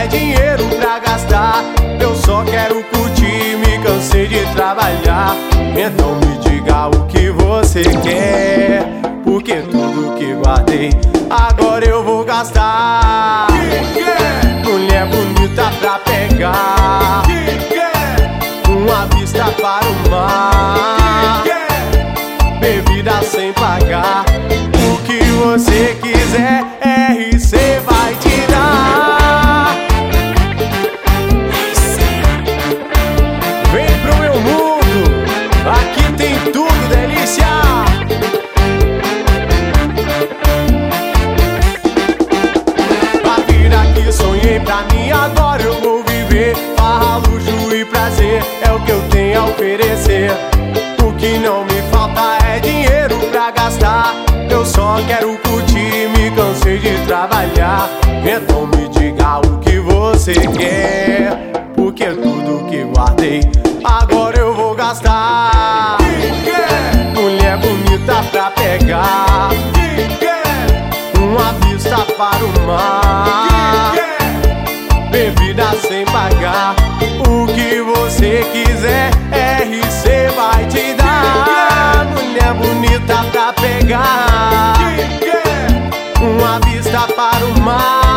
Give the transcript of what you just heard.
dinheiro pra gastar. Eu só quero curtir, me cansei de trabalhar. Então me diga o que você quer, porque tudo que guardei agora eu vou gastar. Mulher bonita pra pegar, uma vista para o mar, bebida sem pagar. O que você quiser, RC vai te dar. Vem pro meu mundo, aqui tem tudo, delícia. A vida que sonhei pra mim, agora eu vou viver. Farra, luxo e prazer é o que eu tenho a oferecer. O que não me falta é dinheiro pra gastar. Eu só quero curtir, me cansei de trabalhar. Então me diga o que você quer, porque tudo que guardei agora eu vou gastar. Mulher bonita pra pegar, uma vista para o mar, bebida sem pagar. O que você quiser, RC vai te dar. Mulher bonita pra pegar, uma vista para o mar,